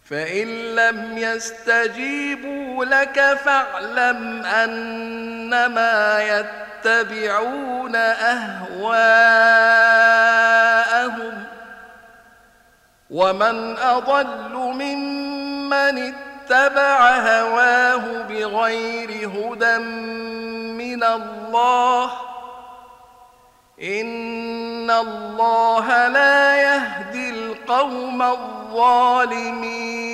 فإن لم يستجيبوا لك فاعلم أنما يتبعون أهواءهم ومن أضل ممن اتبع هواه بغير هدى من الله إن الله لا يهدي القوم الظالمين